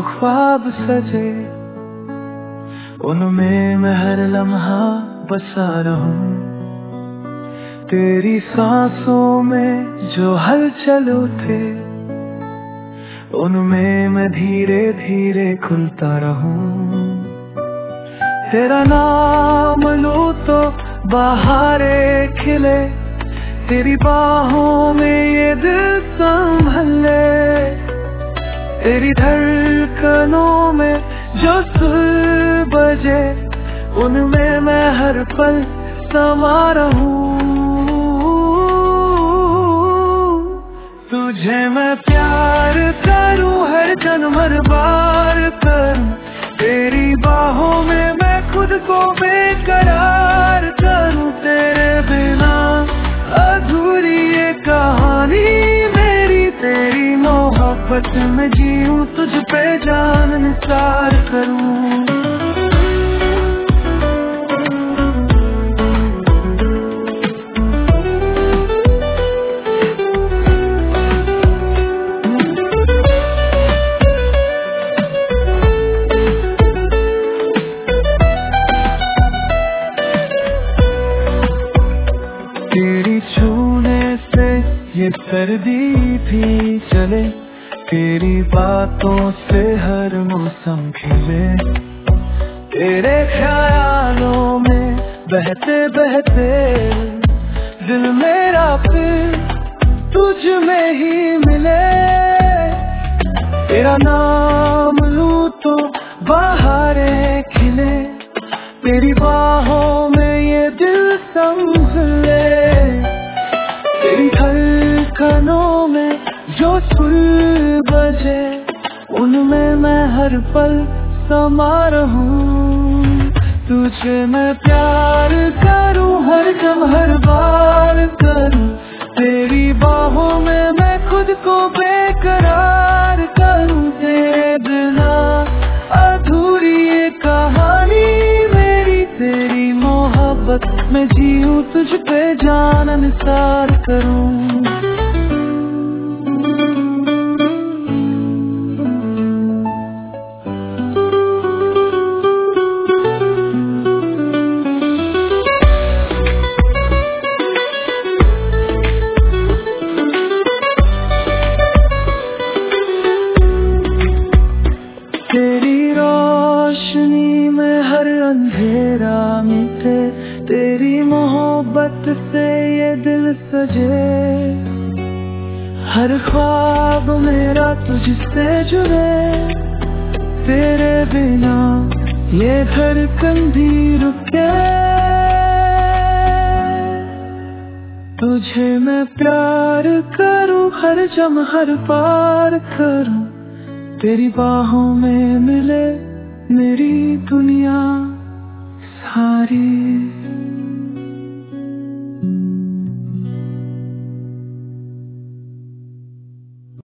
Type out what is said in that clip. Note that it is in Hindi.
ख्वाब सजे, उनमें मैं हर लम्हा बसा रहूं। तेरी सांसों में जो हलचल उठे, उनमें मैं धीरे धीरे खुलता रहूं। तेरा नाम लूं तो बहारे खिले, तेरी बाहों में ये दिल संभले। तेरी धड़कनों में जो सुर बजे, उनमें मैं हर पल समा रहूं। तुझे मैं प्यार करूं, हर जन्म हर बार करूं। तेरी बाहों में मैं खुद को बेकरार करूं। तेरे बिना अधूरी ये कहानी मेरी, तेरी मोहब्बत में जीऊं, तुझ पे जान निसार करूं। तेरी छूने से ये सर्दी भी चले, तेरी बातों से हर मौसम खिले। तेरे ख्यालों में बहते बहते दिल मेरा फिर तुझ में ही मिले। तेरा नाम लूं तो बहारें खिले, तेरी बाहों में ये दिल संभले। तेरी धड़कनों में जो सुर बजे, उनमें मैं हर पल समा रहूं। तुझे मैं प्यार करूं, हर दम हर बार करूं। तेरी बाहों में मैं खुद को बेकरार करूं। तेरे बिना अधूरी ये कहानी मेरी, तेरी मोहब्बत में जीऊं, तुझ पे जान निसार करूं। तेरी रोशनी में हर अंधेरा मिटे, तेरी मोहब्बत से ये दिल सजे। हर ख्वाब मेरा तुझसे जुड़े, तेरे बिना ये धड़कन भी रुके। तुझे मैं प्यार करूं, हर जम हर पार करूं। तेरी बाहों में मिले मेरी दुनिया।